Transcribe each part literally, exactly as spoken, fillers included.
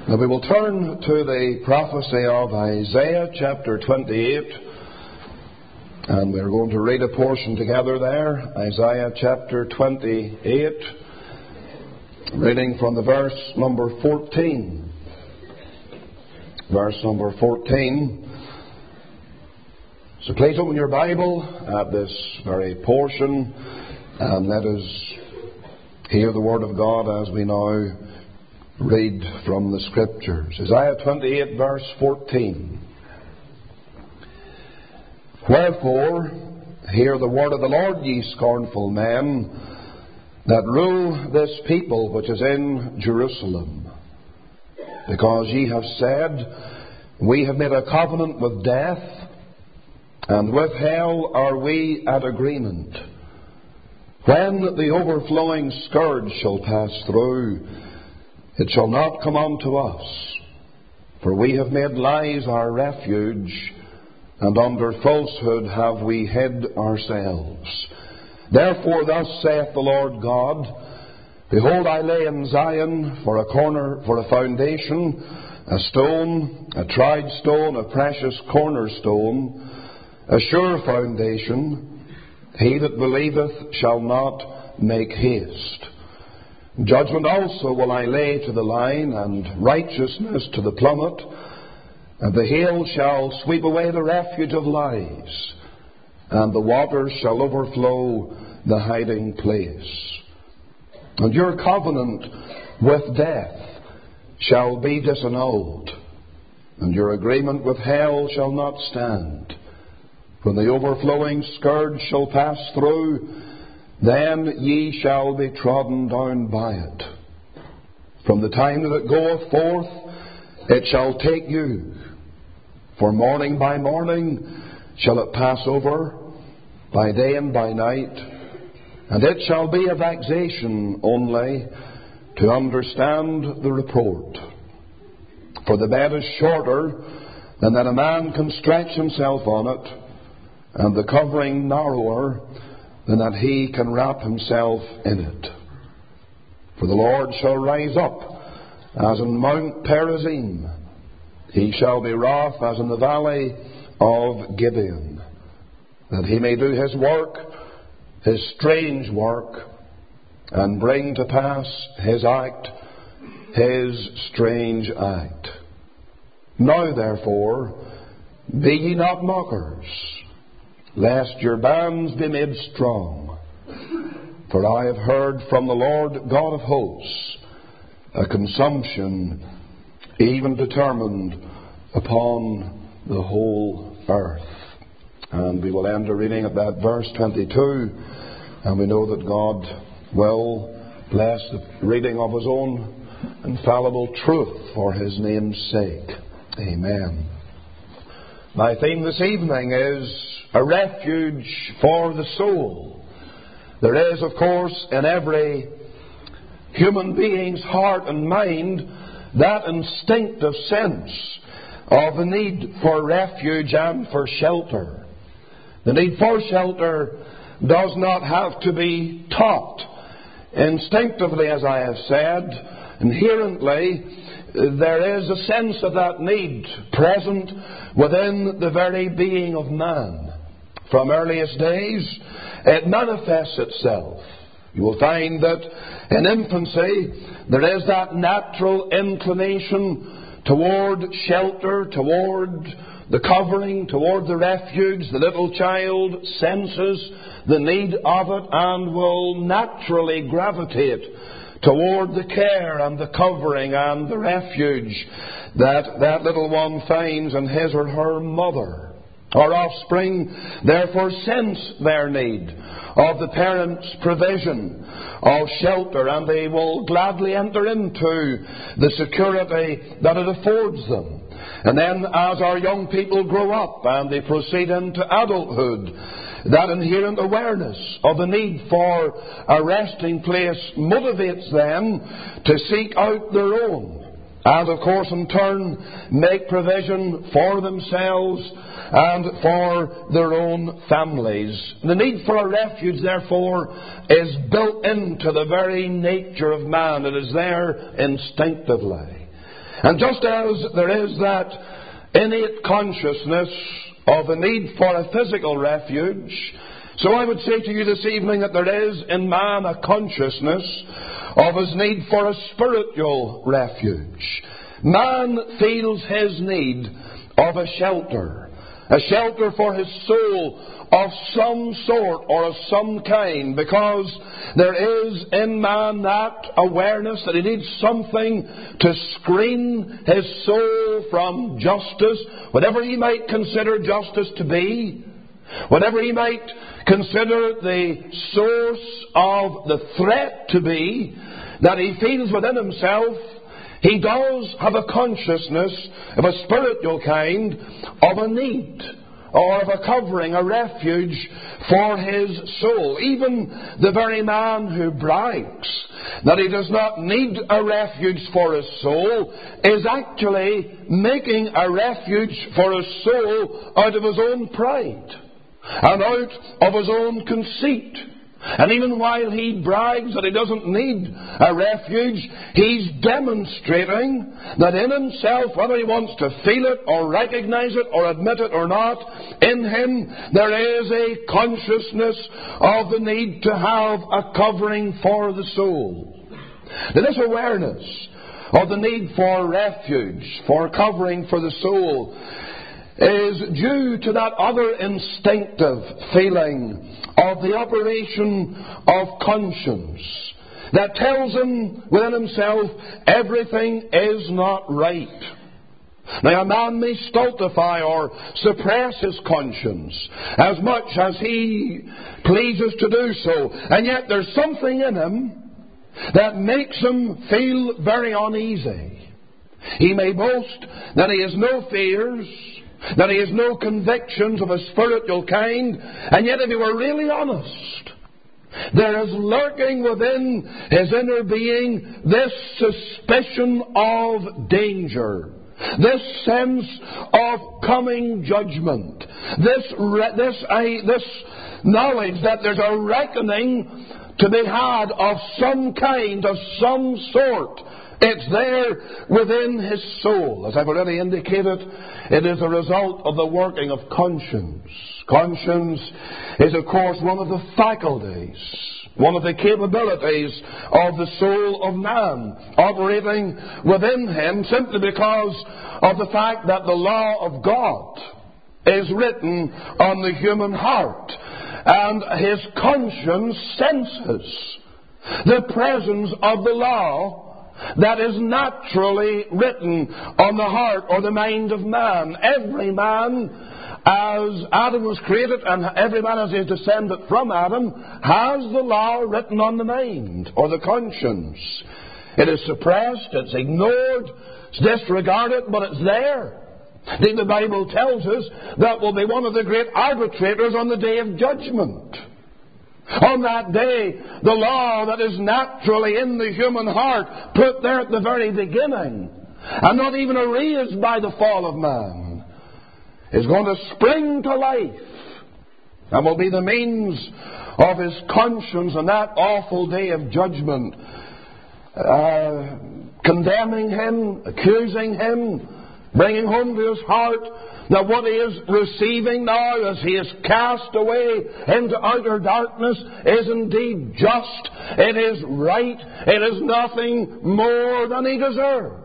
Now we will turn to the prophecy of Isaiah chapter twenty-eight, and we're going to read a portion together there. Isaiah chapter twenty-eight, reading from the verse number fourteen. Verse number fourteen. So please open your Bible at this very portion, and let us hear the Word of God as we now read from the Scriptures. Isaiah twenty-eight, verse fourteen. Wherefore, hear the word of the Lord, ye scornful men, that rule this people which is in Jerusalem. Because ye have said, we have made a covenant with death, and with hell are we at agreement. When the overflowing scourge shall pass through, it shall not come unto us. For we have made lies our refuge, and under falsehood have we hid ourselves. Therefore thus saith the Lord God, Behold, I lay in Zion for a corner, for a foundation, a stone, a tried stone, a precious cornerstone, a sure foundation. He that believeth shall not make haste. Judgment also will I lay to the line, and righteousness to the plummet, and the hail shall sweep away the refuge of lies, and the waters shall overflow the hiding place. And your covenant with death shall be disannulled, and your agreement with hell shall not stand. When the overflowing scourge shall pass through, then ye shall be trodden down by it. From the time that it goeth forth, it shall take you. For morning by morning shall it pass over, by day and by night. And it shall be a vexation only to understand the report. For the bed is shorter than that a man can stretch himself on it, and the covering narrower than that he can wrap himself in it. For the Lord shall rise up as in Mount Perazim. He shall be wroth as in the valley of Gibeon, that he may do his work, his strange work, and bring to pass his act, his strange act. Now therefore, be ye not mockers, lest your bands be made strong. For I have heard from the Lord God of hosts a consumption even determined upon the whole earth. And we will end the reading at that verse twenty-two, and we know that God will bless the reading of His own infallible truth for His name's sake. Amen. My theme this evening is a refuge for the soul. There is, of course, in every human being's heart and mind that instinctive sense of the need for refuge and for shelter. The need for shelter does not have to be taught. Instinctively, as I have said, inherently, there is a sense of that need present within the very being of man. From earliest days, it manifests itself. You will find that in infancy, there is that natural inclination toward shelter, toward the covering, toward the refuge. The little child senses the need of it and will naturally gravitate toward the care and the covering and the refuge that that little one finds in his or her mother. Our offspring therefore sense their need of the parent's provision of shelter, and they will gladly enter into the security that it affords them. And then as our young people grow up and they proceed into adulthood, that inherent awareness of the need for a resting place motivates them to seek out their own, and of course in turn make provision for themselves and for their own families. The need for a refuge, therefore, is built into the very nature of man. It is there instinctively. And just as there is that innate consciousness of the need for a physical refuge, so I would say to you this evening that there is in man a consciousness of his need for a spiritual refuge. Man feels his need of a shelter, a shelter for his soul of some sort or of some kind, because there is in man that awareness that he needs something to screen his soul from justice, whatever he might consider justice to be, whatever he might consider the source of the threat to be, that he feels within himself. He does have a consciousness of a spiritual kind of a need, or of a covering, a refuge for his soul. Even the very man who brags that he does not need a refuge for his soul is actually making a refuge for his soul out of his own pride and out of his own conceit. And even while he brags that he doesn't need a refuge, he's demonstrating that in himself, whether he wants to feel it or recognize it or admit it or not, in him there is a consciousness of the need to have a covering for the soul. Now, this awareness of the need for refuge, for covering for the soul, is due to that other instinctive feeling of the operation of conscience that tells him within himself everything is not right. Now, a man may stultify or suppress his conscience as much as he pleases to do so, and yet there's something in him that makes him feel very uneasy. He may boast that he has no fears, that he has no convictions of a spiritual kind, and yet if he were really honest, there is lurking within his inner being this suspicion of danger, this sense of coming judgment, this re- this uh, this knowledge that there's a reckoning to be had of some kind, of some sort. It's there within his soul. As I've already indicated, it is a result of the working of conscience. Conscience is, of course, one of the faculties, one of the capabilities of the soul of man, operating within him simply because of the fact that the law of God is written on the human heart, and his conscience senses the presence of the law that is naturally written on the heart or the mind of man. Every man, as Adam was created, and every man as he is descended from Adam, has the law written on the mind or the conscience. It is suppressed, it's ignored, it's disregarded, but it's there. I think the Bible tells us that will be one of the great arbitrators on the day of judgment. On that day, the law that is naturally in the human heart, put there at the very beginning, and not even erased by the fall of man, is going to spring to life and will be the means of his conscience on that awful day of judgment, uh, condemning him, accusing him, bringing home to his heart that what he is receiving now as he is cast away into outer darkness is indeed just. It is right. It is nothing more than he deserves.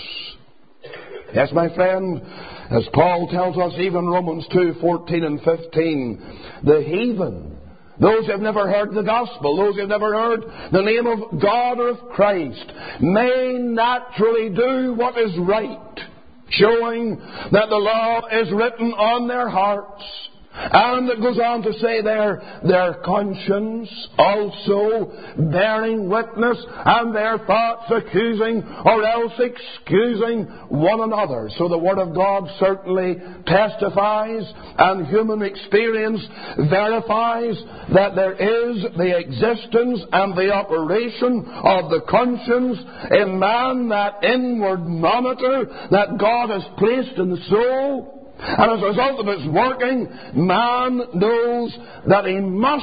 Yes, my friend, as Paul tells us, even Romans two, fourteen and fifteen, the heathen, those who have never heard the gospel, those who have never heard the name of God or of Christ, may naturally do what is right, showing that the law is written on their hearts. And it goes on to say there, their conscience also bearing witness, and their thoughts accusing or else excusing one another. So the Word of God certainly testifies, and human experience verifies that there is the existence and the operation of the conscience in man, that inward monitor that God has placed in the soul. And as a result of its working, man knows that he must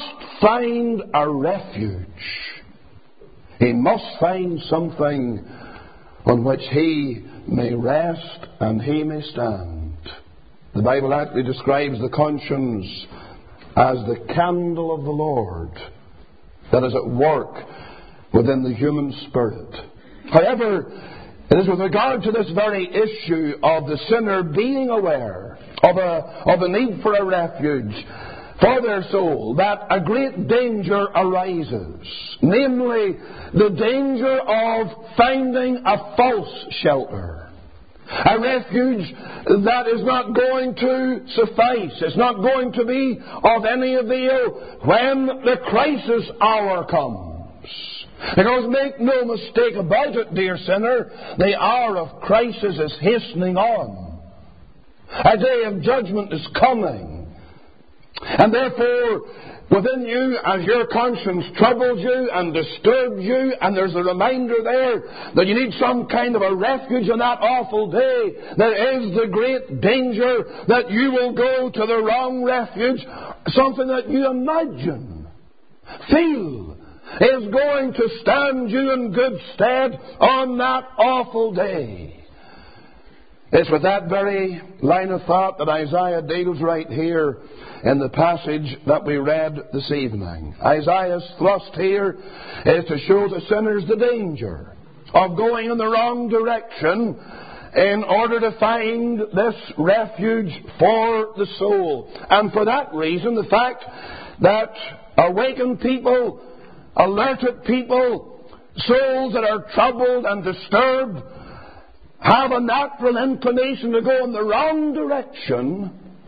find a refuge. He must find something on which he may rest and he may stand. The Bible actually describes the conscience as the candle of the Lord that is at work within the human spirit. However, it is with regard to this very issue of the sinner being aware of a, of a need for a refuge for their soul that a great danger arises. Namely, the danger of finding a false shelter. A refuge that is not going to suffice. It's not going to be of any avail when the crisis hour comes. Because make no mistake about it, dear sinner, the hour of crisis is hastening on. A day of judgment is coming. And therefore, within you, as your conscience troubles you and disturbs you, and there's a reminder there that you need some kind of a refuge on that awful day, there is the great danger that you will go to the wrong refuge, something that you imagine, feel, is going to stand you in good stead on that awful day. It's with that very line of thought that Isaiah deals right here in the passage that we read this evening. Isaiah's thrust here is to show the sinners the danger of going in the wrong direction in order to find this refuge for the soul. And for that reason, the fact that awakened people, alerted people, souls that are troubled and disturbed, have a natural inclination to go in the wrong direction,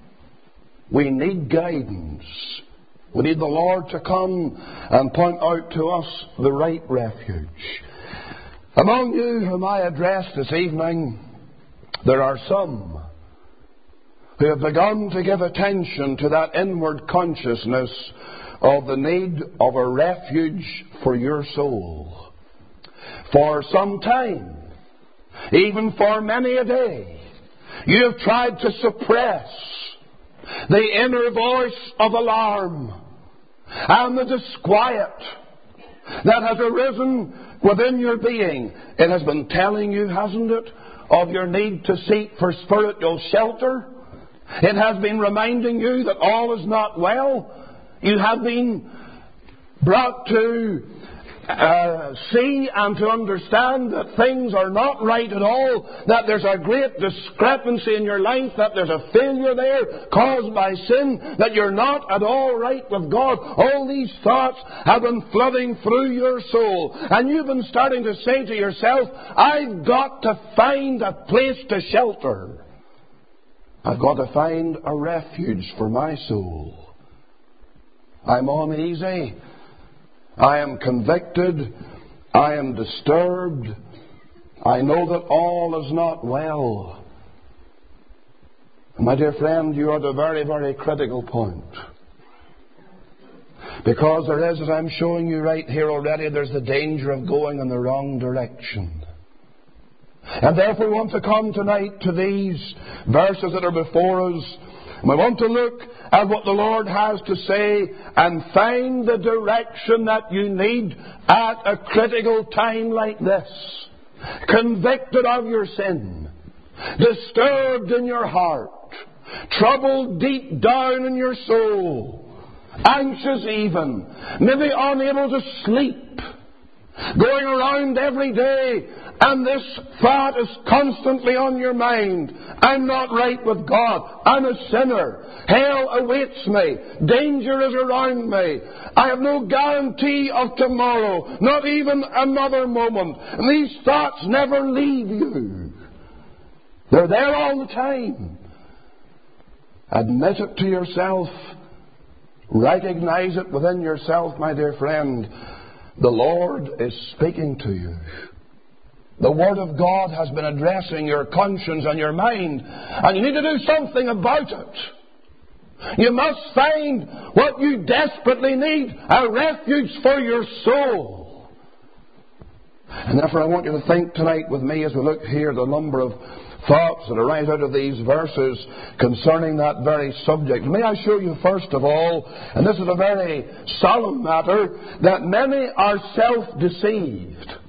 we need guidance. We need the Lord to come and point out to us the right refuge. Among you whom I address this evening, there are some who have begun to give attention to that inward consciousness of the need of a refuge for your soul. For some time, even for many a day, you have tried to suppress the inner voice of alarm and the disquiet that has arisen within your being. It has been telling you, hasn't it, of your need to seek for spiritual shelter. It has been reminding you that all is not well. You have been brought to Uh, see and to understand that things are not right at all, that there's a great discrepancy in your life, that there's a failure there caused by sin, that you're not at all right with God. All these thoughts have been flooding through your soul, and you've been starting to say to yourself, I've got to find a place to shelter. I've got to find a refuge for my soul. I'm uneasy. I am convicted. I am disturbed. I know that all is not well. My dear friend, you are at a very, very critical point. Because there is, as I'm showing you right here already, there's the danger of going in the wrong direction. And therefore we want to come tonight to these verses that are before us. And we want to look at what the Lord has to say and find the direction that you need at a critical time like this. Convicted of your sin, disturbed in your heart, troubled deep down in your soul, anxious even, maybe unable to sleep, going around every day, and this thought is constantly on your mind. I'm not right with God. I'm a sinner. Hell awaits me. Danger is around me. I have no guarantee of tomorrow, not even another moment. And these thoughts never leave you. They're there all the time. Admit it to yourself. Recognize it within yourself, my dear friend. The Lord is speaking to you. The Word of God has been addressing your conscience and your mind, and you need to do something about it. You must find what you desperately need, a refuge for your soul. And therefore I want you to think tonight with me as we look here at the number of thoughts that arise out of these verses concerning that very subject. May I show you first of all, and this is a very solemn matter, that many are self-deceived.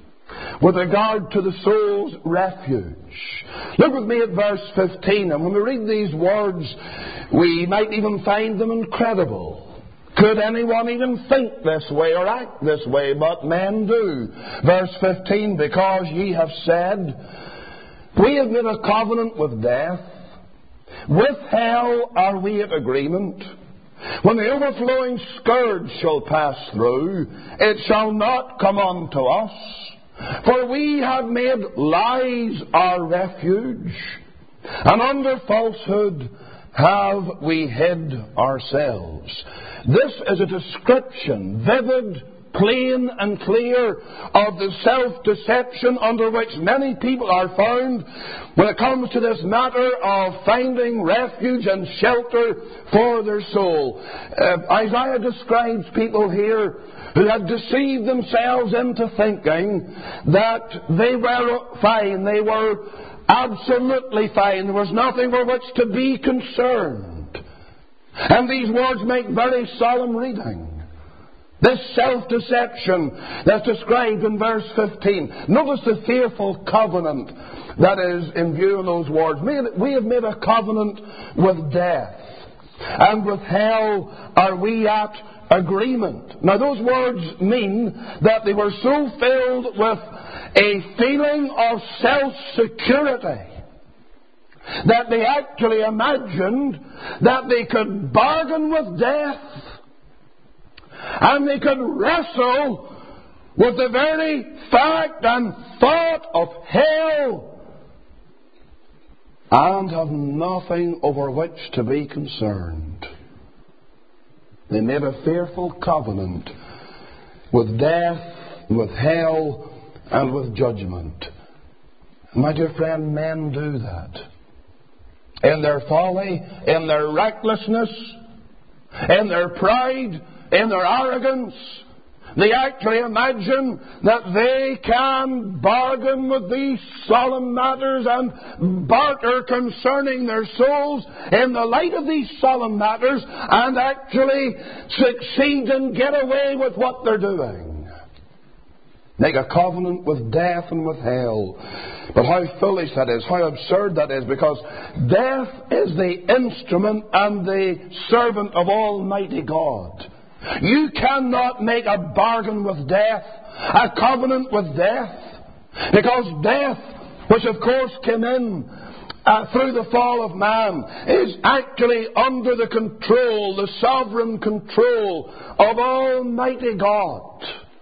with regard to the soul's refuge. Look with me at verse fifteen, and when we read these words, we might even find them incredible. Could anyone even think this way or act this way? But men do. Verse fifteen, because ye have said, we have made a covenant with death. With hell are we at agreement. When the overflowing scourge shall pass through, it shall not come unto us. For we have made lies our refuge, and under falsehood have we hid ourselves. This is a description, vivid, plain and clear, of the self-deception under which many people are found when it comes to this matter of finding refuge and shelter for their soul. Uh, Isaiah describes people here who had deceived themselves into thinking that they were fine, they were absolutely fine, there was nothing for which to be concerned. And these words make very solemn reading. This self-deception that's described in verse fifteen. Notice the fearful covenant that is in view in those words. We have made a covenant with death, and with hell are we at agreement. Now those words mean that they were so filled with a feeling of self-security that they actually imagined that they could bargain with death, and they could wrestle with the very fact and thought of hell, and have nothing over which to be concerned. They made a fearful covenant with death, with hell, and with judgment. My dear friend, men do that. In their folly, in their recklessness, in their pride, in their arrogance, they actually imagine that they can bargain with these solemn matters and barter concerning their souls in the light of these solemn matters, and actually succeed and get away with what they're doing. Make a covenant with death and with hell. But how foolish that is, how absurd that is, because death is the instrument and the servant of Almighty God. You cannot make a bargain with death, a covenant with death, because death, which of course came in uh, through the fall of man, is actually under the control, the sovereign control of Almighty God.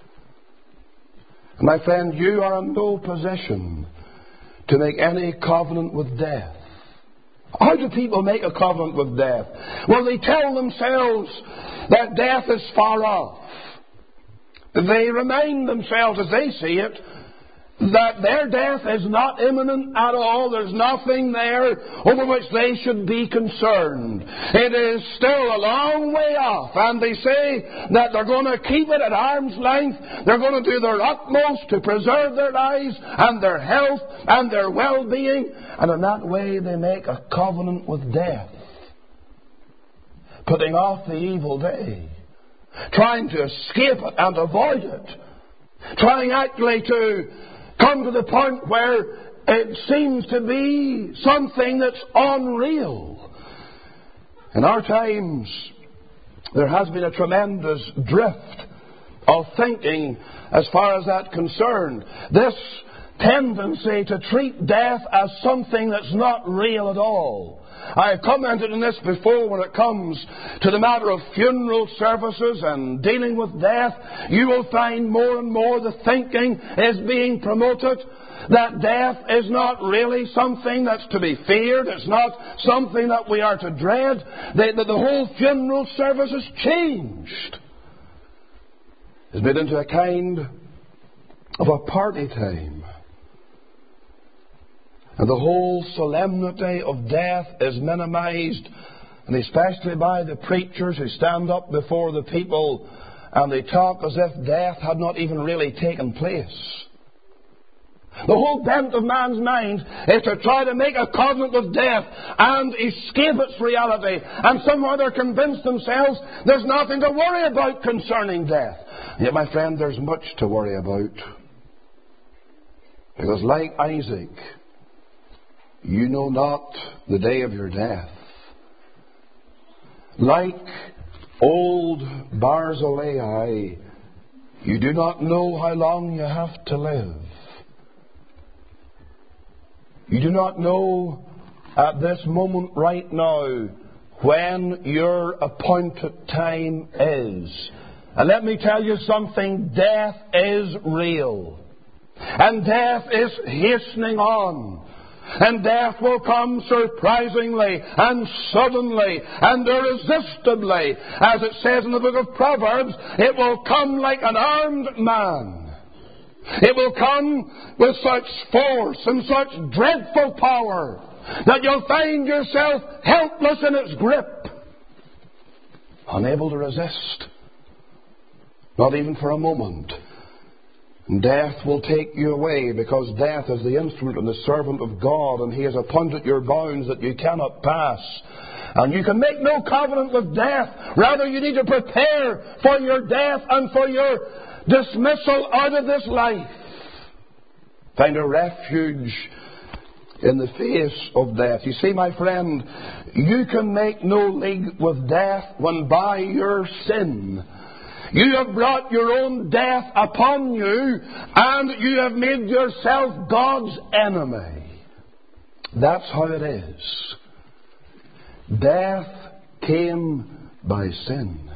My friend, you are in no position to make any covenant with death. How do people make a covenant with death? Well, they tell themselves that death is far off. They remind themselves, as they see it, that their death is not imminent at all. There's nothing there over which they should be concerned. It is still a long way off. And they say that they're going to keep it at arm's length. They're going to do their utmost to preserve their lives and their health and their well-being. And in that way they make a covenant with death, putting off the evil day, trying to escape it and avoid it, trying actually to come to the point where it seems to be something that's unreal. In our times, there has been a tremendous drift of thinking as far as that's concerned. This tendency to treat death as something that's not real at all. I have commented on this before when it comes to the matter of funeral services and dealing with death. You will find more and more the thinking is being promoted that death is not really something that's to be feared. It's not something that we are to dread. That the, the whole funeral service has changed. It's made into a kind of a party time. And the whole solemnity of death is minimized, and especially by the preachers who stand up before the people and they talk as if death had not even really taken place. The whole bent of man's mind is to try to make a covenant with death and escape its reality. And somehow they're convinced themselves there's nothing to worry about concerning death. Yet, my friend, there's much to worry about. Because like Isaac, you know not the day of your death. Like old Barzillai, you do not know how long you have to live. You do not know at this moment right now when your appointed time is. And let me tell you something, death is real. And death is hastening on. And death will come surprisingly and suddenly and irresistibly. As it says in the book of Proverbs, it will come like an armed man. It will come with such force and such dreadful power that you'll find yourself helpless in its grip, unable to resist, not even for a moment. Death will take you away, because death is the instrument and the servant of God, and He has appointed your bounds that you cannot pass. And you can make no covenant with death. Rather, you need to prepare for your death and for your dismissal out of this life. Find a refuge in the face of death. You see, my friend, you can make no league with death when by your sin you have brought your own death upon you, and you have made yourself God's enemy. That's how it is. Death came by sin.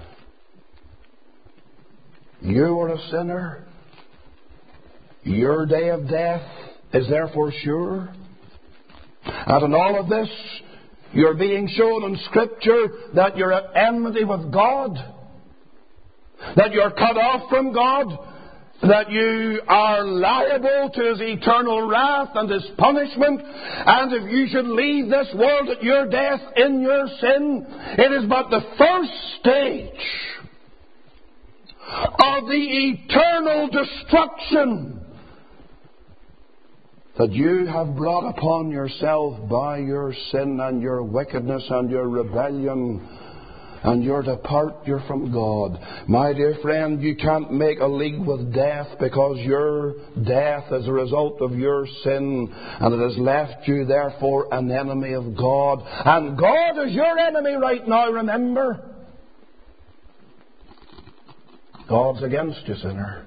You were a sinner. Your day of death is therefore sure. And in all of this, you're being shown in Scripture that you're at enmity with God, that you're cut off from God, that you are liable to His eternal wrath and His punishment, and if you should leave this world at your death in your sin, it is but the first stage of the eternal destruction that you have brought upon yourself by your sin and your wickedness and your rebellion and your departure from God. My dear friend, you can't make a league with death, because your death is a result of your sin, and it has left you therefore an enemy of God. And God is your enemy right now, remember. God's against you, sinner.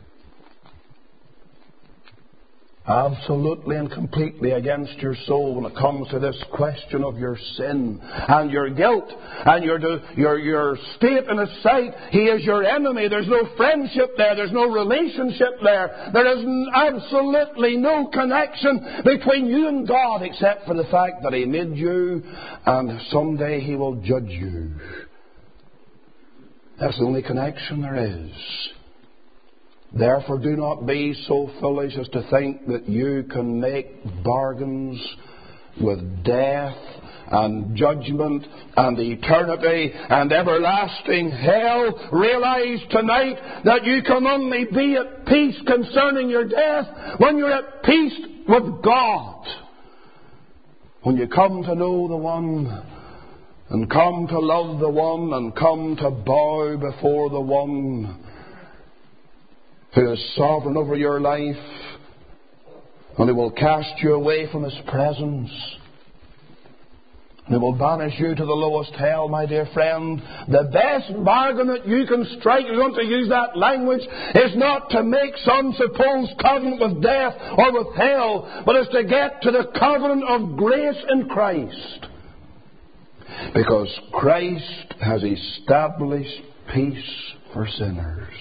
Absolutely and completely against your soul when it comes to this question of your sin and your guilt and your, your, your state in His sight. He is your enemy. There's no friendship there. There's no relationship there. There is absolutely no connection between you and God, except for the fact that He made you, and someday He will judge you. That's the only connection there is. Therefore, do not be so foolish as to think that you can make bargains with death and judgment and eternity and everlasting hell. Realize tonight that you can only be at peace concerning your death when you're at peace with God. When you come to know the One, and come to love the One, and come to bow before the One who is sovereign over your life, and He will cast you away from His presence, and He will banish you to the lowest hell, my dear friend. The best bargain that you can strike, if you want to use that language, is not to make some supposed covenant with death or with hell, but is to get to the covenant of grace in Christ. Because Christ has established peace for sinners.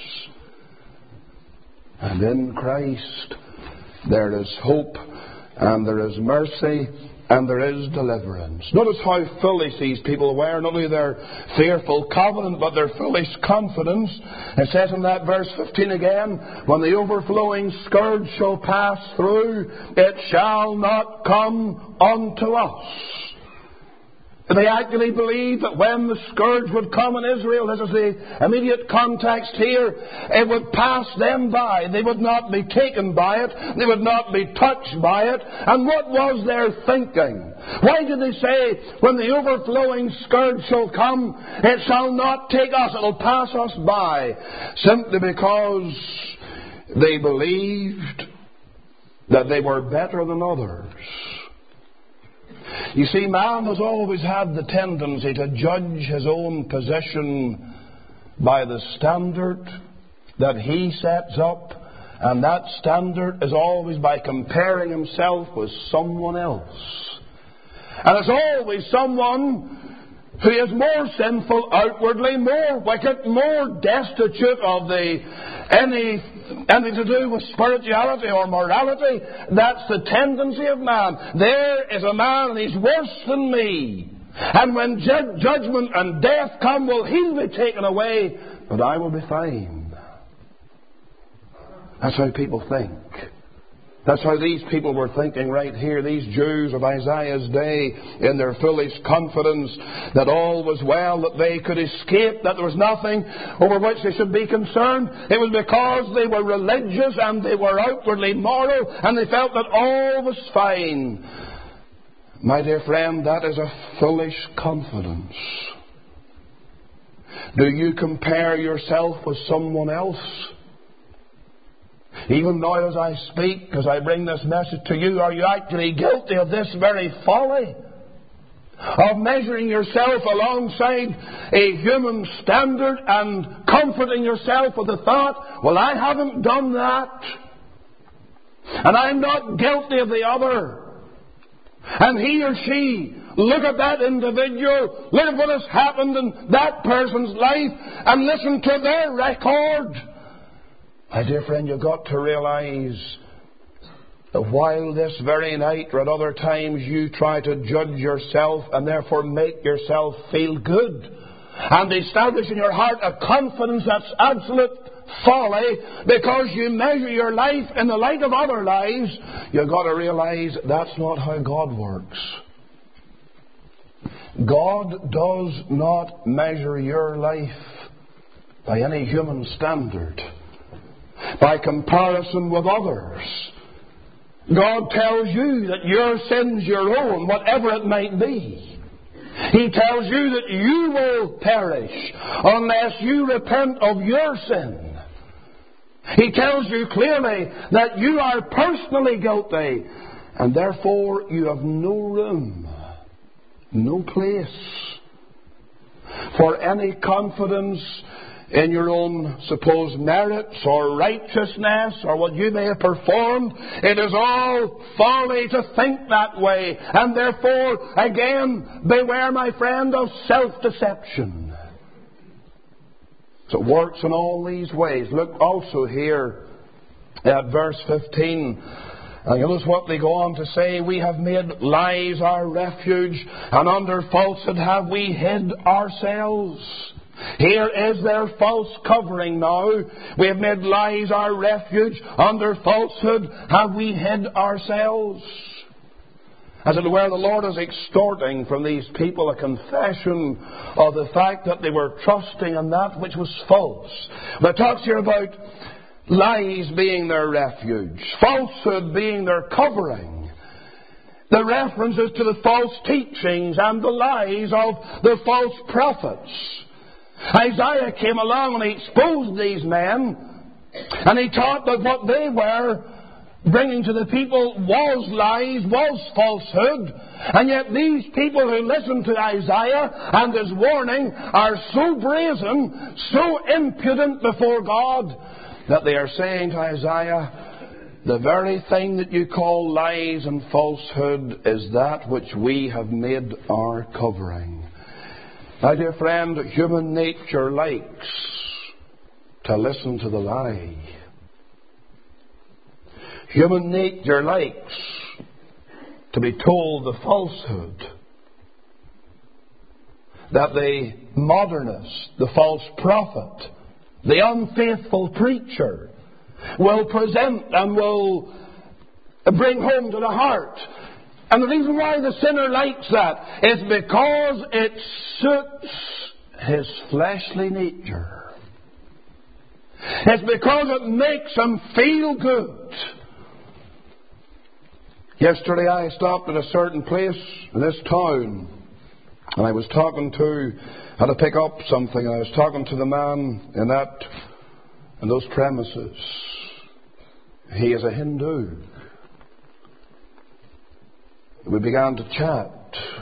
And in Christ there is hope, and there is mercy, and there is deliverance. Notice how foolish these people were. Not only their fearful covenant, but their foolish confidence. It says in that verse fifteen again, when the overflowing scourge shall pass through, it shall not come unto us. They actually believed that when the scourge would come in Israel, this is the immediate context here, it would pass them by. They would not be taken by it. They would not be touched by it. And what was their thinking? Why did they say, when the overflowing scourge shall come, it shall not take us, it will pass us by? Simply because they believed that they were better than others. You see, man has always had the tendency to judge his own position by the standard that he sets up, and that standard is always by comparing himself with someone else. And it's always someone who is more sinful outwardly, more wicked, more destitute of the any anything to do with spirituality or morality. That's the tendency of man. There is a man and he's worse than me. And when ju- judgment and death come, well, he'll be taken away, but I will be fine. That's how people think. That's how these people were thinking right here, these Jews of Isaiah's day, in their foolish confidence that all was well, that they could escape, that there was nothing over which they should be concerned. It was because they were religious and they were outwardly moral and they felt that all was fine. My dear friend, that is a foolish confidence. Do you compare yourself with someone else? Even now as I speak, as I bring this message to you, are you actually guilty of this very folly? Of measuring yourself alongside a human standard and comforting yourself with the thought, well, I haven't done that. And I'm not guilty of the other. And he or she, look at that individual, look at what has happened in that person's life, and listen to their record. My dear friend, you've got to realize that while this very night or at other times you try to judge yourself and therefore make yourself feel good and establish in your heart a confidence that's absolute folly because you measure your life in the light of other lives, you've got to realize that's not how God works. God does not measure your life by any human standard, by comparison with others. God tells you that your sin's your own, whatever it might be. He tells you that you will perish unless you repent of your sin. He tells you clearly that you are personally guilty, and therefore you have no room, no place for any confidence in your own supposed merits or righteousness or what you may have performed. It is all folly to think that way. And therefore, again, beware, my friend, of self-deception. So it works in all these ways. Look also here at verse fifteen. And notice what they go on to say. We have made lies our refuge, and under falsehood have we hid ourselves. Here is their false covering now. We have made lies our refuge. Under falsehood have we hid ourselves. As it were, the Lord is extorting from these people a confession of the fact that they were trusting in that which was false. But it talks here about lies being their refuge, falsehood being their covering. The references to the false teachings and the lies of the false prophets. Isaiah came along and he exposed these men, and he taught that what they were bringing to the people was lies, was falsehood. And yet these people who listened to Isaiah and his warning are so brazen, so impudent before God, that they are saying to Isaiah, the very thing that you call lies and falsehood is that which we have made our covering. My dear friend, human nature likes to listen to the lie. Human nature likes to be told the falsehood. That the modernist, the false prophet, the unfaithful preacher will present and will bring home to the heart. And the reason why the sinner likes that is because it suits his fleshly nature. It's because it makes him feel good. Yesterday I stopped at a certain place in this town, and I was talking to, had to pick up something, and I was talking to the man in that, in those premises. He is a Hindu. we began to chat.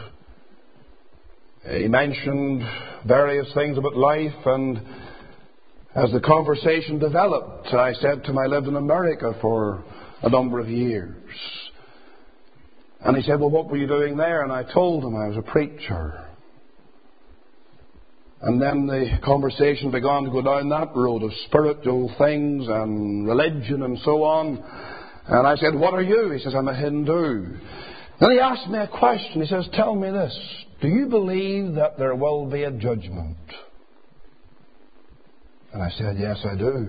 He mentioned various things about life, and as the conversation developed, I said to him I lived in America for a number of years. And he said, well, what were you doing there? And I told him I was a preacher. And then the conversation began to go down that road of spiritual things and religion and so on. And I said, what are you? He says, I'm a Hindu. Then he asked me a question. He says, tell me this. Do you believe that there will be a judgment? And I said, yes, I do.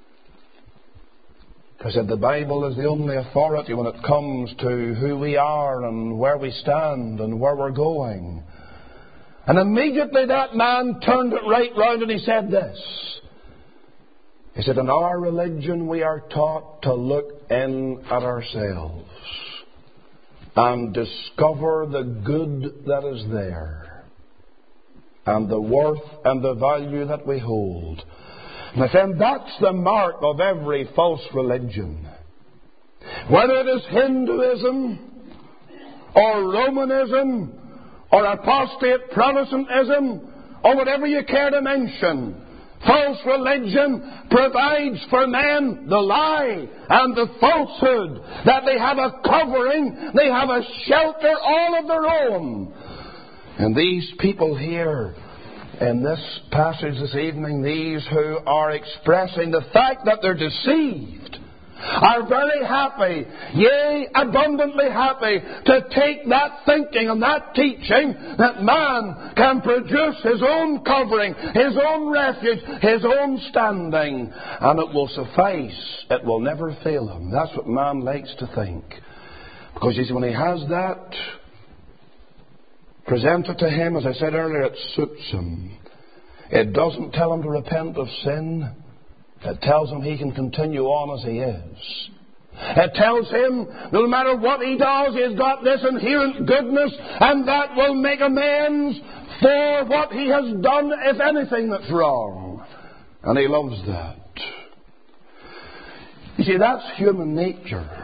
I said, the Bible is the only authority when it comes to who we are and where we stand and where we're going. And immediately that man turned it right round and he said this. He said, in our religion we are taught to look in at ourselves and discover the good that is there and the worth and the value that we hold. My friend, that's the mark of every false religion. Whether it is Hinduism or Romanism or apostate Protestantism or whatever you care to mention, false religion provides for men the lie and the falsehood, that they have a covering, they have a shelter all of their own. And these people here in this passage this evening, these who are expressing the fact that they're deceived, are very happy, yea, abundantly happy, to take that thinking and that teaching that man can produce his own covering, his own refuge, his own standing, and it will suffice. It will never fail him. That's what man likes to think. Because you see, when he has that presented to him, as I said earlier, it suits him. It doesn't tell him to repent of sin. It tells him he can continue on as he is. It tells him no matter what he does, he's got this inherent goodness, and that will make amends for what he has done, if anything that's wrong. And he loves that. You see, that's human nature.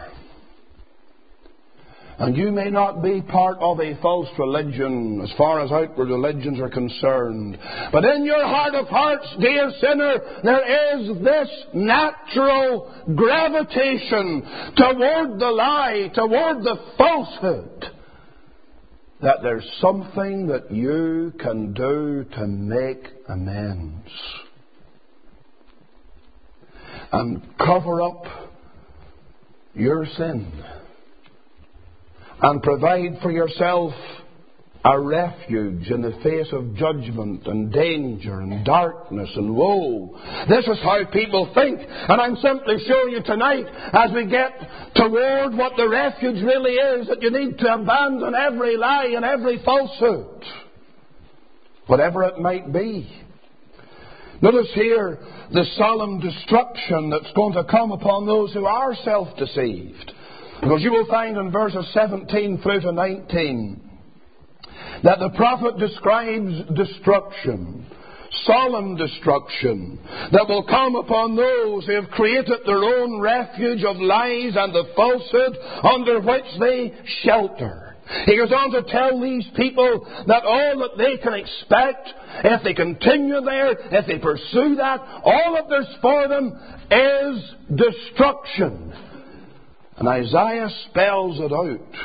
And you may not be part of a false religion as far as outward religions are concerned. But in your heart of hearts, dear sinner, there is this natural gravitation toward the lie, toward the falsehood, that there's something that you can do to make amends and cover up your sin and provide for yourself a refuge in the face of judgment and danger and darkness and woe. This is how people think. And I'm simply showing you tonight, as we get toward what the refuge really is, that you need to abandon every lie and every falsehood, whatever it might be. Notice here the solemn destruction that's going to come upon those who are self-deceived. Because you will find in verses seventeen through to nineteen that the prophet describes destruction, solemn destruction, that will come upon those who have created their own refuge of lies and the falsehood under which they shelter. He goes on to tell these people that all that they can expect, if they continue there, if they pursue that, all that there's for them is destruction. And Isaiah spells it out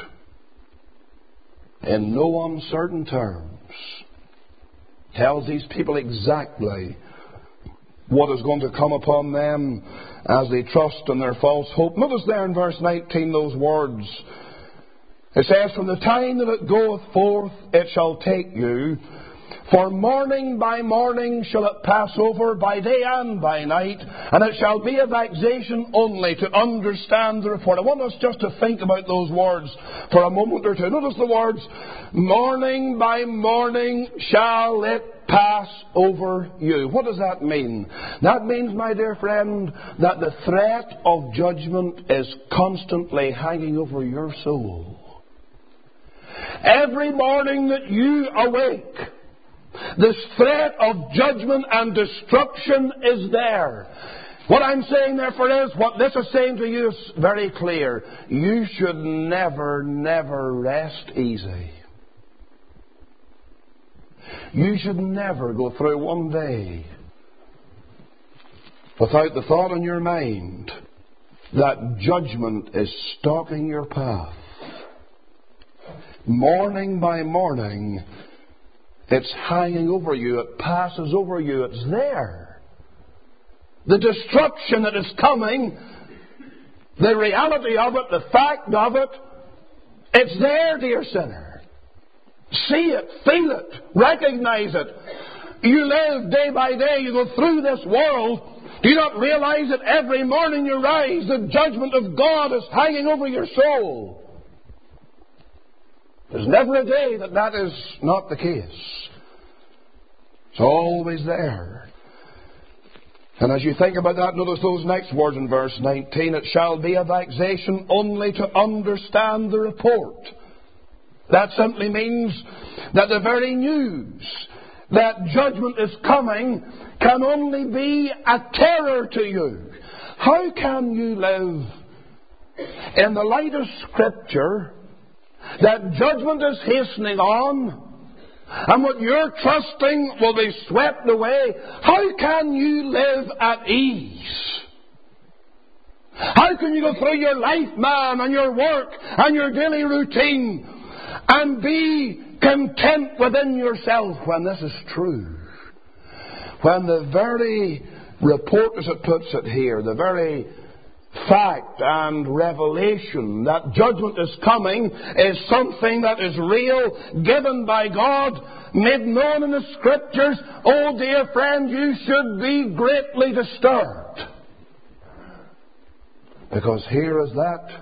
in no uncertain terms. Tells these people exactly what is going to come upon them as they trust in their false hope. Notice there in verse nineteen those words. It says, from the time that it goeth forth, it shall take you. For morning by morning shall it pass over, by day and by night, and it shall be a vexation only to understand the report. I want us just to think about those words for a moment or two. Notice the words, morning by morning shall it pass over you. What does that mean? That means, my dear friend, that the threat of judgment is constantly hanging over your soul. Every morning that you awake, this threat of judgment and destruction is there. What I'm saying, therefore, is, what this is saying to you is very clear. You should never, never rest easy. You should never go through one day without the thought in your mind that judgment is stalking your path. Morning by morning, it's hanging over you. It passes over you. It's there. The destruction that is coming, the reality of it, the fact of it, it's there, dear sinner. See it, feel it, recognize it. You live day by day, you go through this world. Do you not realize that every morning you rise, the judgment of God is hanging over your soul? There's never a day that that is not the case. It's always there. And as you think about that, notice those next words in verse nineteen. It shall be a vexation only to understand the report. That simply means that the very news that judgment is coming can only be a terror to you. How can you live in the light of Scripture that judgment is hastening on, and what you're trusting will be swept away? How can you live at ease? How can you go through your life, man, and your work, and your daily routine, and be content within yourself when this is true? When the very report, as it puts it here, the very fact and revelation that judgment is coming is something that is real, given by God, made known in the Scriptures, oh dear friend, you should be greatly disturbed. Because here is that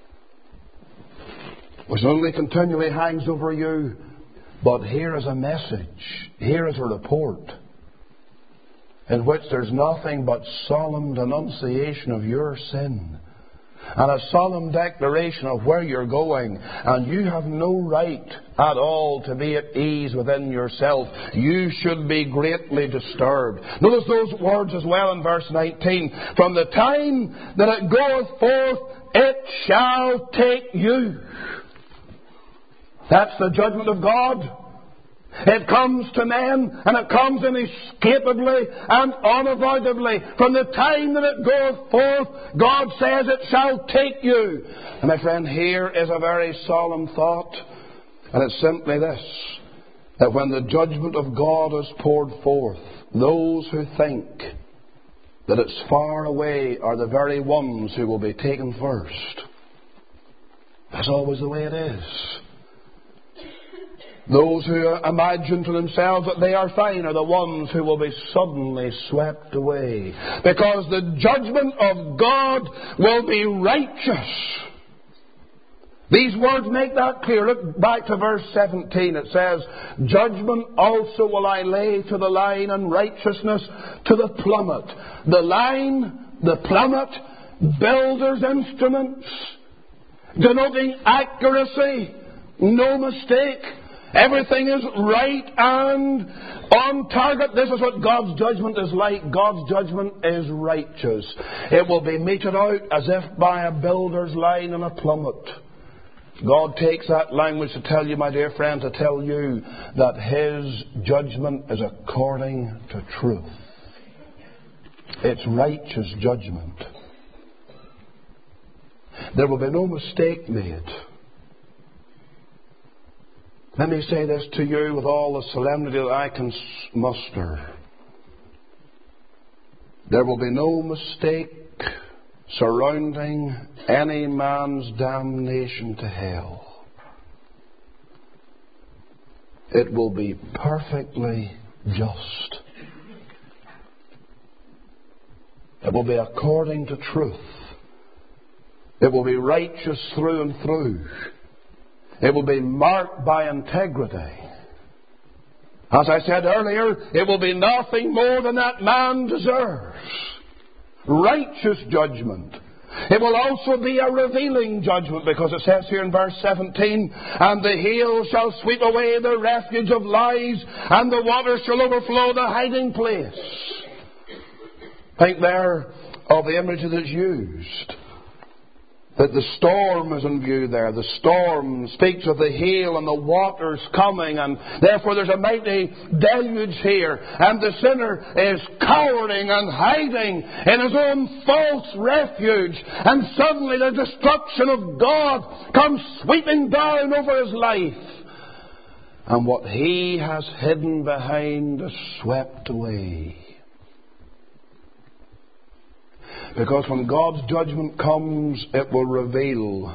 which only continually hangs over you, but here is a message, here is a report, in which there's nothing but solemn denunciation of your sin and a solemn declaration of where you're going, and you have no right at all to be at ease within yourself. You should be greatly disturbed. Notice those words as well in verse nineteen. From the time that it goeth forth, it shall take you. That's the judgment of God. It comes to men, and it comes inescapably and unavoidably. From the time that it goeth forth, God says it shall take you. And my friend, here is a very solemn thought, and it's simply this, that when the judgment of God is poured forth, those who think that it's far away are the very ones who will be taken first. That's always the way it is. Those who imagine to themselves that they are fine are the ones who will be suddenly swept away. Because the judgment of God will be righteous. These words make that clear. Look back to verse seventeen. It says, judgment also will I lay to the line, and righteousness to the plummet. The line, the plummet, builder's instruments, denoting accuracy, no mistake. Everything is right and on target. This is what God's judgment is like. God's judgment is righteous. It will be meted out as if by a builder's line and a plummet. God takes that language to tell you, my dear friend, to tell you that His judgment is according to truth. It's righteous judgment. There will be no mistake made. Let me say this to you with all the solemnity that I can muster. There will be no mistake surrounding any man's damnation to hell. It will be perfectly just. It will be according to truth. It will be righteous through and through. It will be marked by integrity. As I said earlier, it will be nothing more than that man deserves. Righteous judgment. It will also be a revealing judgment, because it says here in verse seventeen, and the hail shall sweep away the refuge of lies, and the waters shall overflow the hiding place. Think there of the image that is used. That the storm is in view there. The storm speaks of the hail and the waters coming, and therefore there's a mighty deluge here. And the sinner is cowering and hiding in his own false refuge. And suddenly the destruction of God comes sweeping down over his life. And what he has hidden behind is swept away. Because when God's judgment comes, it will reveal.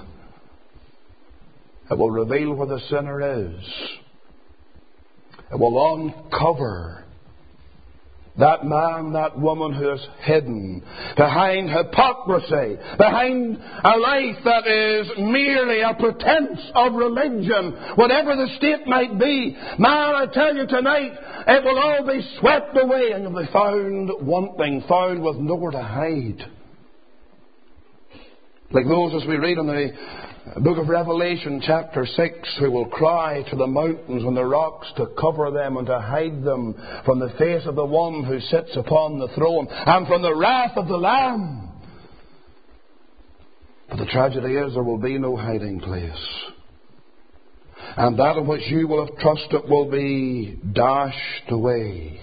It will reveal where the sinner is. It will uncover that man, that woman who is hidden behind hypocrisy, behind a life that is merely a pretense of religion, whatever the state might be. Man, I tell you tonight, it will all be swept away and you'll be found wanting, found with nowhere to hide. Like those, as we read in the book of Revelation, chapter six, who will cry to the mountains and the rocks to cover them and to hide them from the face of the one who sits upon the throne and from the wrath of the Lamb. But the tragedy is there will be no hiding place. And that in which you will have trusted will be dashed away,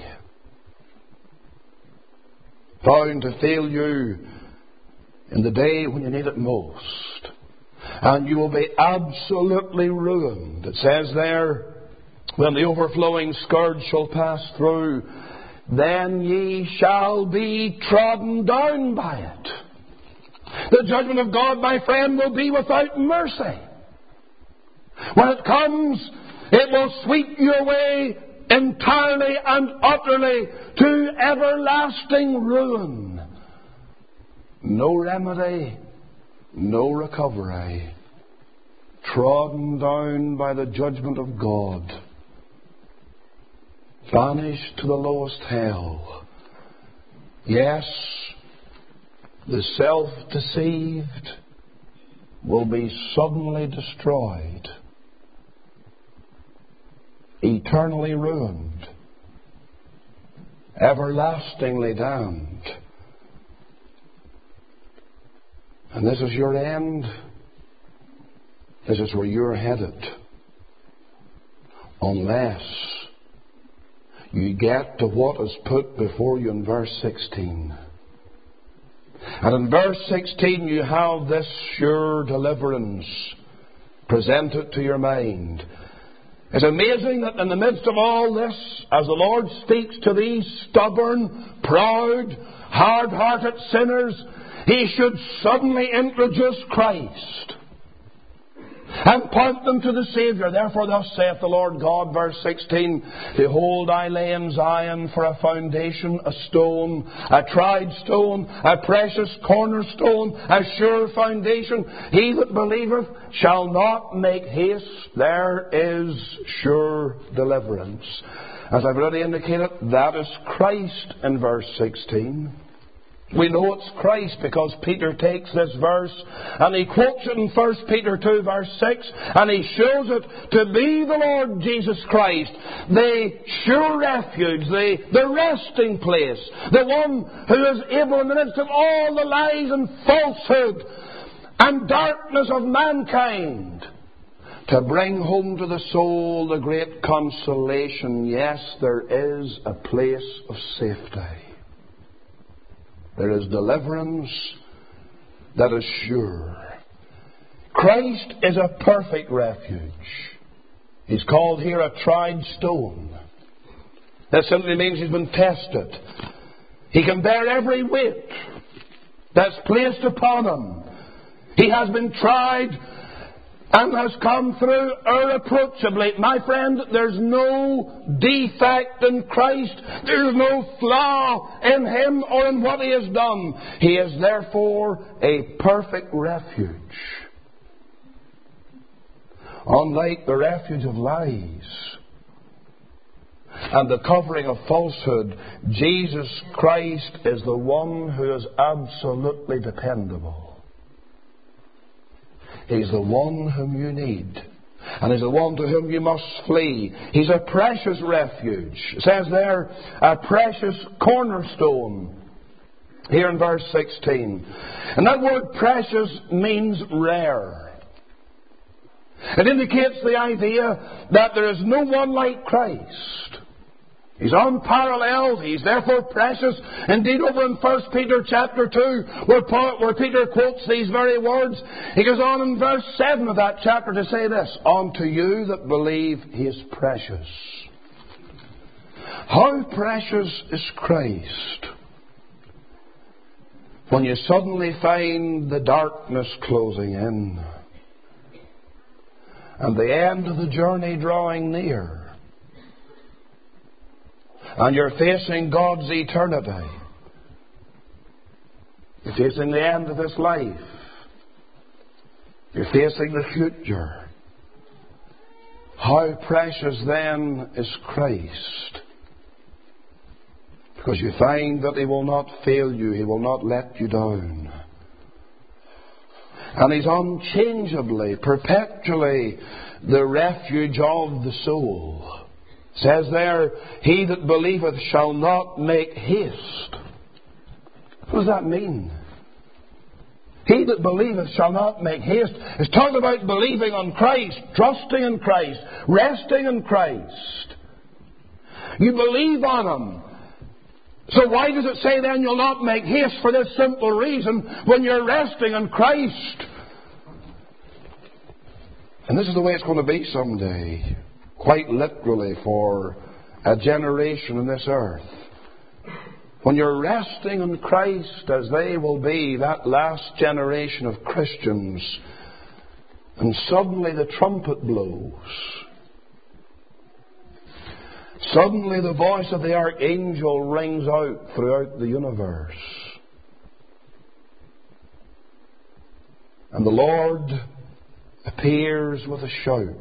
found to fail you in the day when you need it most. And you will be absolutely ruined. It says there, when the overflowing scourge shall pass through, then ye shall be trodden down by it. The judgment of God, my friend, will be without mercy. When it comes, it will sweep you away entirely and utterly to everlasting ruin. No remedy, no recovery. Trodden down by the judgment of God. Banished to the lowest hell. Yes, the self-deceived will be suddenly destroyed. Eternally ruined. Everlastingly damned. And this is your end. This is where you're headed. Unless you get to what is put before you in verse sixteen. And in verse sixteen you have this sure deliverance presented to your mind. It's amazing that in the midst of all this, as the Lord speaks to these stubborn, proud, hard-hearted sinners, He should suddenly introduce Christ and point them to the Saviour. Therefore thus saith the Lord God, verse sixteen, Behold, I lay in Zion for a foundation, a stone, a tried stone, a precious cornerstone, a sure foundation. He that believeth shall not make haste. There is sure deliverance. As I've already indicated, that is Christ in verse sixteen. We know it's Christ because Peter takes this verse and he quotes it in First Peter two verse six, and he shows it to be the Lord Jesus Christ, the sure refuge, the, the resting place, the one who is able in the midst of all the lies and falsehood and darkness of mankind to bring home to the soul the great consolation. Yes, there is a place of safety. There is deliverance that is sure. Christ is a perfect refuge. He's called here a tried stone. That simply means he's been tested. He can bear every weight that's placed upon him. He has been tried and has come through irreproachably. My friend, there's no defect in Christ. There's no flaw in Him or in what He has done. He is therefore a perfect refuge. Unlike the refuge of lies and the covering of falsehood, Jesus Christ is the one who is absolutely dependable. He's the one whom you need. And He's the one to whom you must flee. He's a precious refuge. It says there, a precious cornerstone. here in verse sixteen. And that word precious means rare. It indicates the idea that there is no one like Christ. He's unparalleled. He's therefore precious. Indeed, over in First Peter chapter two, where, Paul, where Peter quotes these very words, he goes on in verse seven of that chapter to say this, unto you that believe he is precious. How precious is Christ? When you suddenly find the darkness closing in and the end of the journey drawing near, and you're facing God's eternity. You're facing the end of this life. You're facing the future. How precious then is Christ? Because you find that he will not fail you. He will not let you down. And he's unchangeably, perpetually the refuge of the soul. Says there, he that believeth shall not make haste. What does that mean? He that believeth shall not make haste. It's talking about believing on Christ, trusting in Christ, resting in Christ. You believe on him. So why does it say then you'll not make haste? For this simple reason, when you're resting in Christ. And this is the way it's going to be someday. Quite literally for a generation on this earth. When you're resting in Christ, as they will be, that last generation of Christians, and suddenly the trumpet blows. Suddenly the voice of the archangel rings out throughout the universe. And the Lord appears with a shout.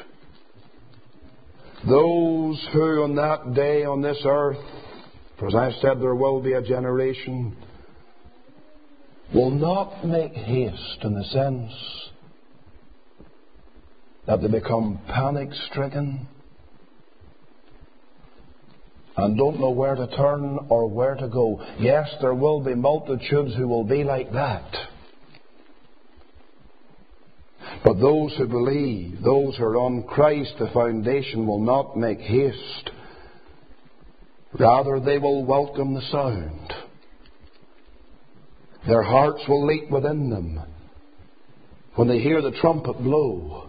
Those who on that day on this earth, for as I've said, there will be a generation, will not make haste in the sense that they become panic-stricken and don't know where to turn or where to go. Yes, there will be multitudes who will be like that. But those who believe, those who are on Christ, the foundation, will not make haste. Rather, they will welcome the sound. Their hearts will leap within them when they hear the trumpet blow.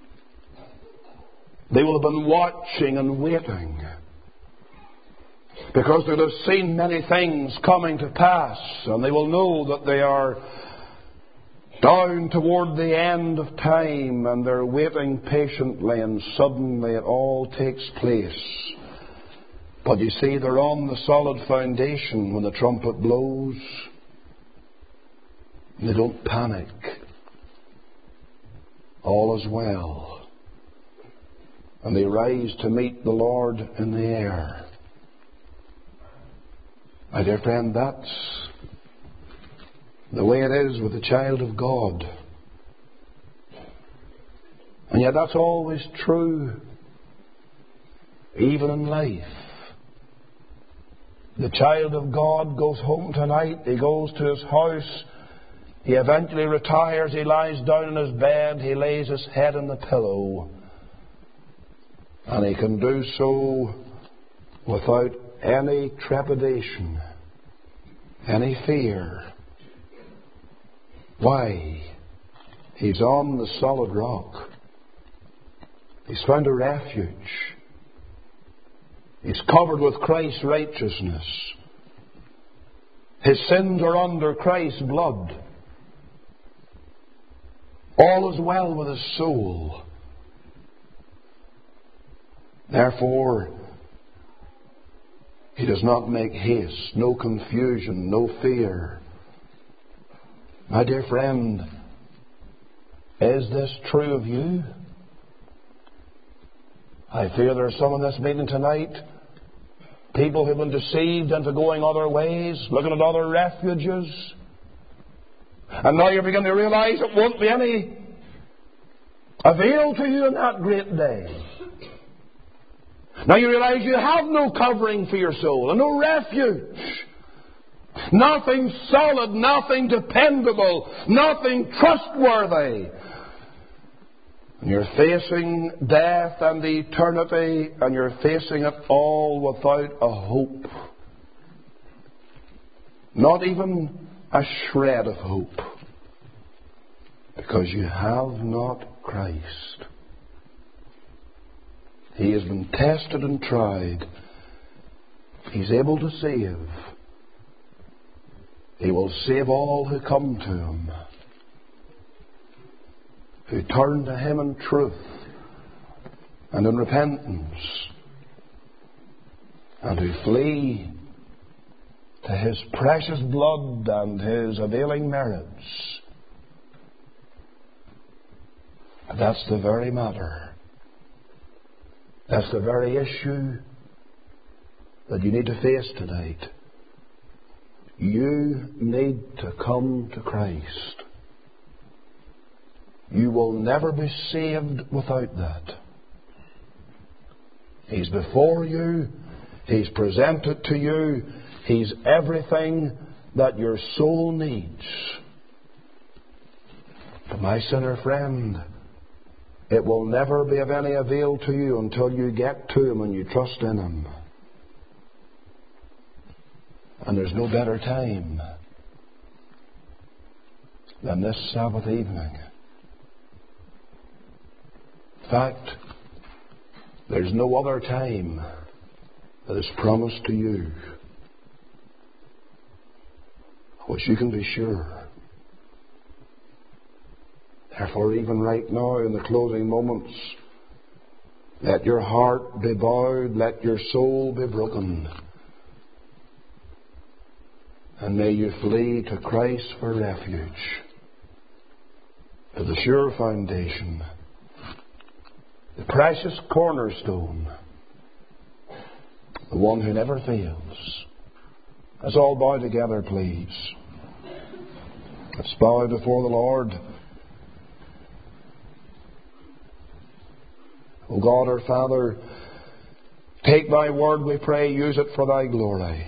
They will have been watching and waiting, because they'll have seen many things coming to pass, and they will know that they are down toward the end of time, and they're waiting patiently, and suddenly it all takes place. But you see, they're on the solid foundation when the trumpet blows. They don't panic. All is well. And they rise to meet the Lord in the air. My dear friend, that's the way it is with the child of God. And yet that's always true, even in life. The child of God goes home tonight, he goes to his house, he eventually retires, he lies down in his bed, he lays his head on the pillow, and he can do so without any trepidation, any fear. Why? He's on the solid rock. He's found a refuge. He's covered with Christ's righteousness. His sins are under Christ's blood. All is well with his soul. Therefore, he does not make haste, no confusion, no fear. My dear friend, is this true of you? I fear there are some in this meeting tonight, people who have been deceived into going other ways, looking at other refuges. And now you're beginning to realize it won't be any avail to you in that great day. Now you realize you have no covering for your soul and no refuge. nothing solid, nothing dependable, nothing trustworthy. And you're facing death and eternity, and you're facing it all without a hope. Not even a shred of hope. Because you have not Christ. He has been tested and tried. He's able to save. He will save all who come to Him, who turn to Him in truth and in repentance, and who flee to His precious blood and His availing merits. And that's the very matter. That's the very issue that you need to face tonight. You need to come to Christ. You will never be saved without that. He's before you. He's presented to you. He's everything that your soul needs. But my sinner friend, it will never be of any avail to you until you get to Him and you trust in Him. And there's no better time than this Sabbath evening. In fact, there's no other time that is promised to you, which you can be sure. Therefore, even right now, in the closing moments, let your heart be bowed, let your soul be broken, and may you flee to Christ for refuge, to the sure foundation, the precious cornerstone, the one who never fails. Let's all bow together, please. Let's bow before the Lord. O God, our Father, take Thy word, we pray, use it for Thy glory.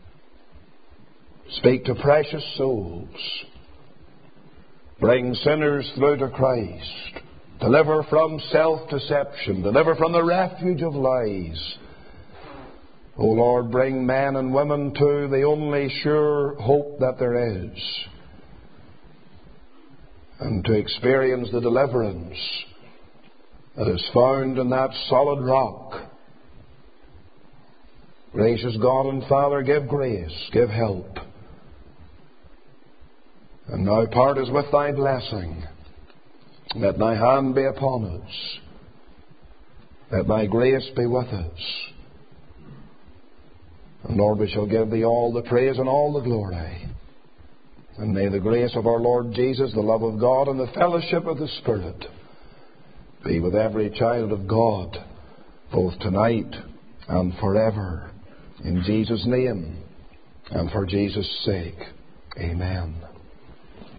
Speak to precious souls. Bring sinners through to Christ. Deliver from self-deception. Deliver from the refuge of lies. O Lord, bring men and women to the only sure hope that there is, and to experience the deliverance that is found in that solid rock. Gracious God and Father, give grace, give help. And now part us with Thy blessing. Let Thy hand be upon us. Let Thy grace be with us. And Lord, we shall give Thee all the praise and all the glory. And may the grace of our Lord Jesus, the love of God, and the fellowship of the Spirit be with every child of God, both tonight and forever. In Jesus' name, and for Jesus' sake. Amen.